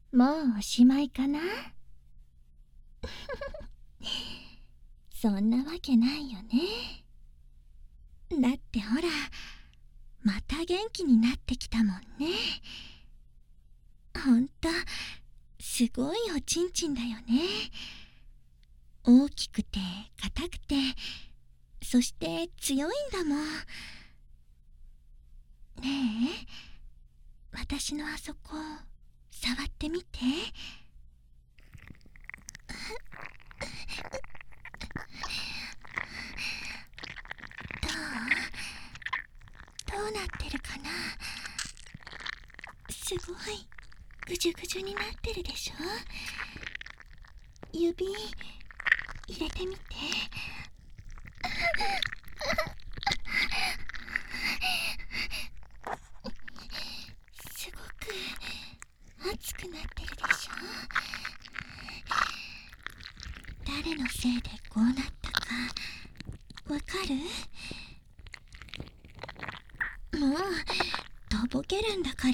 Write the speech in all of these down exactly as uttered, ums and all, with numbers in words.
もうおしまいかな。そんなわけないよね。だってほら、また元気になってきたもんね。ほんと、すごいおちんちんだよね。大きくて硬くて、そして強いんだもん。ねえ、私のあそこ触ってみて。どうどうなってるかな。すごいぐじゅぐじゅになってるでしょ。指入れてみて。すごく熱くなってるでしょ。誰のせいでこうなったかわかる？もうとぼけるんだから。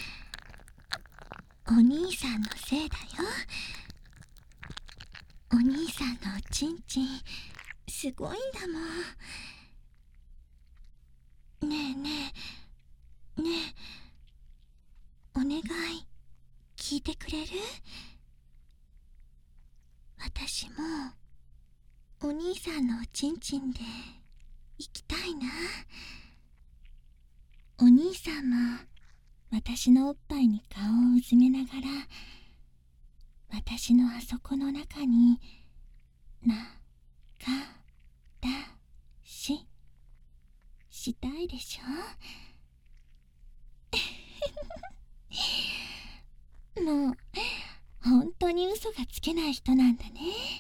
お兄さんのせいだよ。お兄さんのおちんちんすごいんだもん。ねえねえねえ、お願い聞いてくれる？私もお兄さんのおちんちんで行きたいな。お兄さんも私のおっぱいに顔をうずめながら、私のあそこの中になかだししたいでしょ。もう本当に嘘がつけない人なんだね。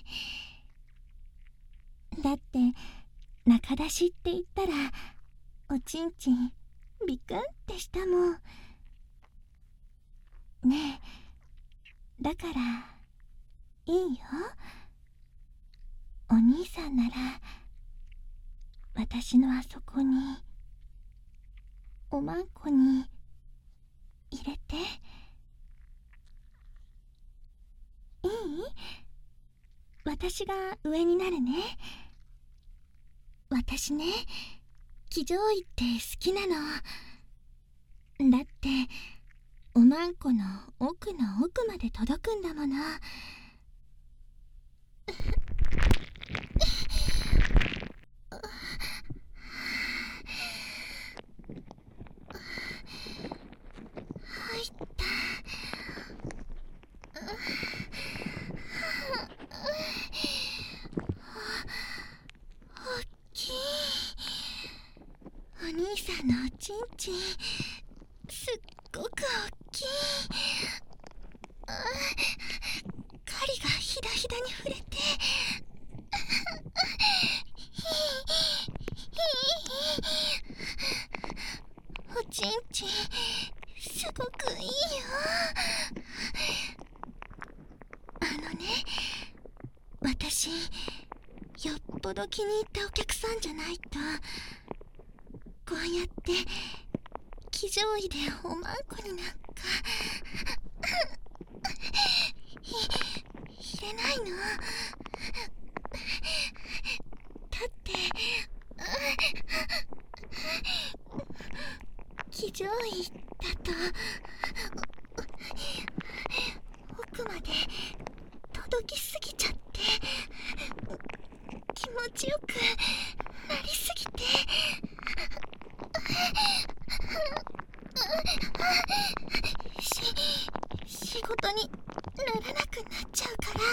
だって中出しって言ったらおちんちんビクンってしたもん。ねえ、だからいいよ。お兄さんなら私のあそこにおまんこに入れて。いい？私が上になるね。私ね、騎乗位って好きなの。だっておまんこの奥の奥まで届くんだもの。入った。おっきい。お兄さんのおちんちんすっごくおっきい。狩りがひだひだに触れておちんちんすごくいいよ。あのね、私よっぽど気に入ったお客さんじゃないとこうやって騎乗位でおまんこになんか入れないの。だって騎乗位だと奥まで届きすぎちゃって気持ちよくなりすぎてし仕事にならなくなっちゃうから。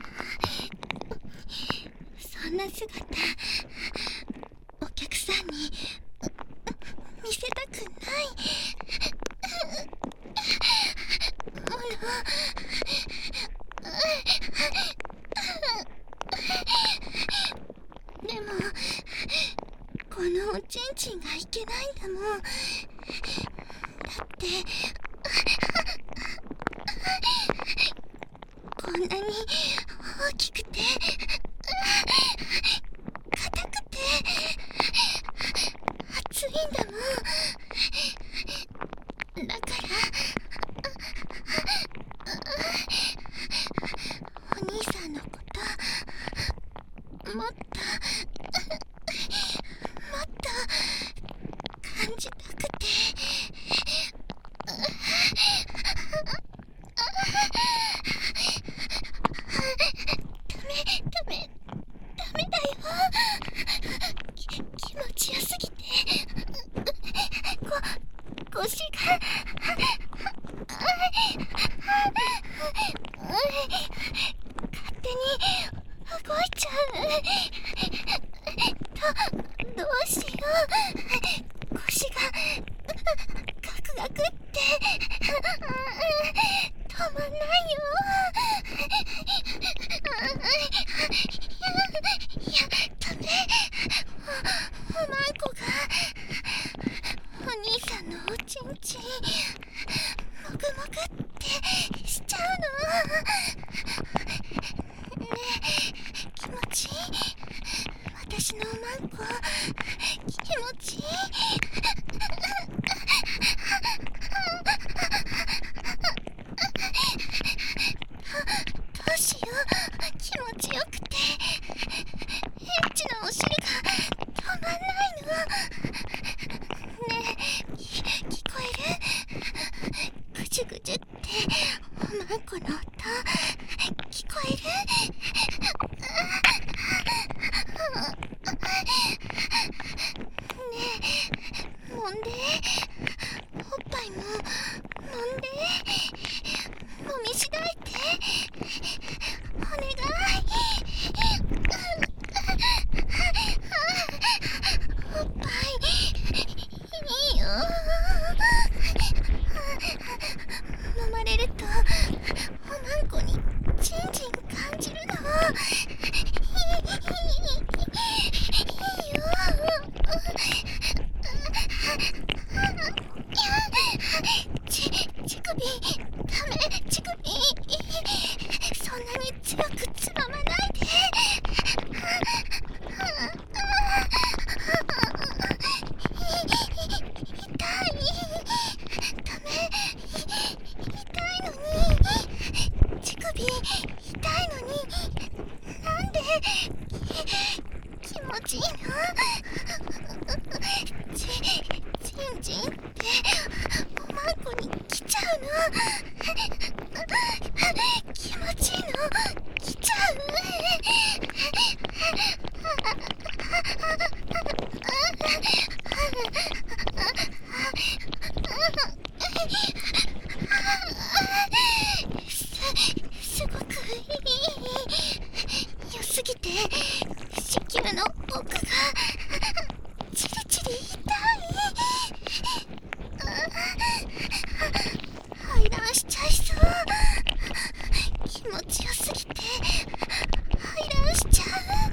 そんな姿お客さんに見せたくない。ものでもこのおちんちんがいけないんだもん。だってこんなに大きくて硬くて熱いんだもん。だからジュグジュっておまんこの音聞こえる？ねえ、揉んで、おっぱいも揉んで、もみしだいて、お願い。おっぱいいいよ。揉まれるとおまんこにじんじん感じるの。いいよ。ち、乳首ダメ、乳首そんなに強くつままないで。痛い。ダメ、痛いのに。乳首痛いのになんで気持ちいいの？ち、ちんちんっておまんこに来ちゃうの？気持ちいいの？来ちゃう？す、すごくいい。良すぎて子宮の奥がチリチリ痛い。排卵しちゃいそう。気持ちよすぎて排卵しちゃう。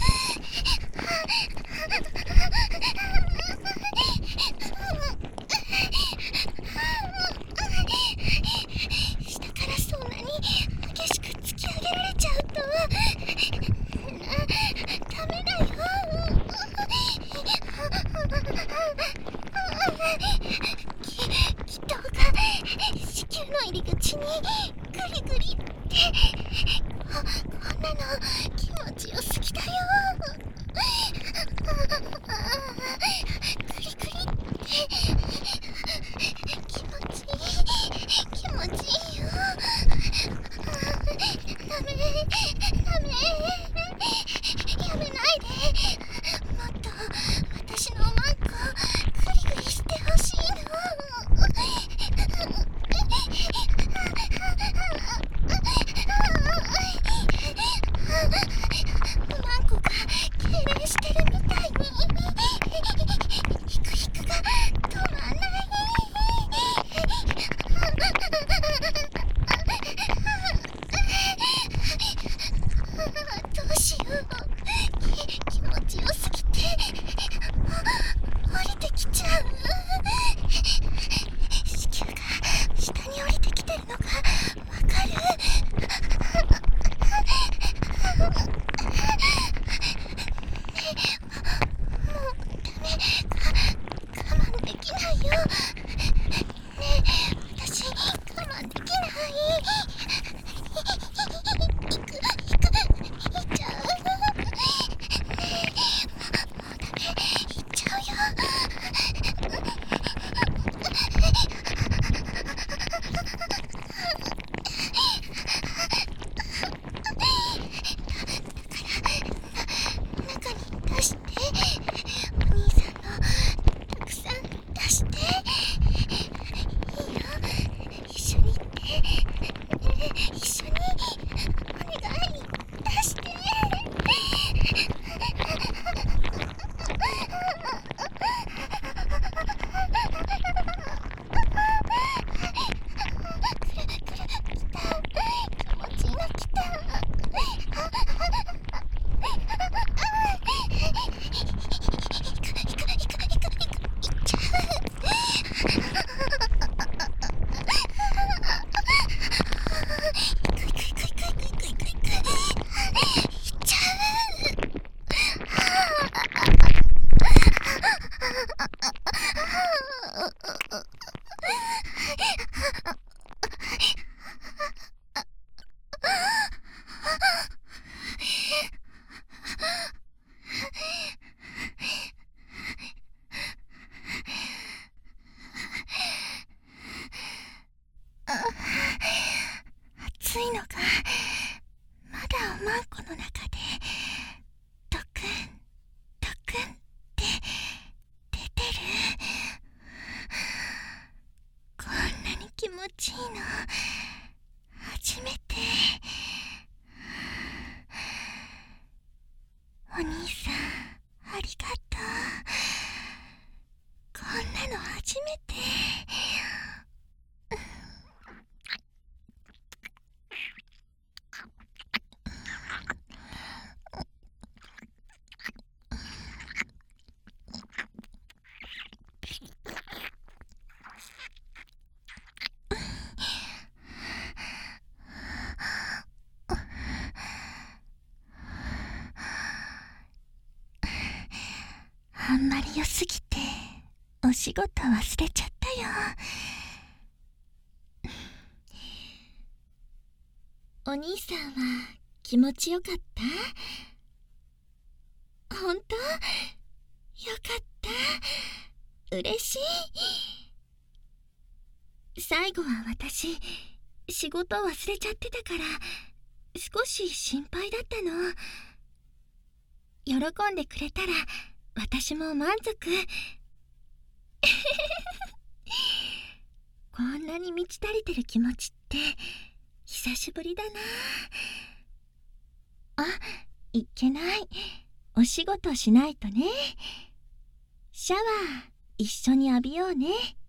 下からそんなに激しく突き上げられちゃうとダメだよ。き、気筒が子宮の入り口にグリグリってこ、こんなの気持ちよすぎだよ。グリグリって気持ちいい、気持ちいいよ。ダメ、ダメ、やめないで。もっと私のおまんこグリグリしてほしいの。おまんこが暑いのがまだおまんこの中でドクンドクンって出てる。こんなに気持ちいいの初めて。お兄さんありがとう。こんなの初めて。あんまり良すぎてお仕事忘れちゃったよ。お兄さんは気持ちよかった？ほんと？よかった。嬉しい。最後は私仕事忘れちゃってたから少し心配だったの。喜んでくれたら私も満足。こんなに満ち足りてる気持ちって久しぶりだなあ。いっけない。お仕事しないとね。シャワー一緒に浴びようね。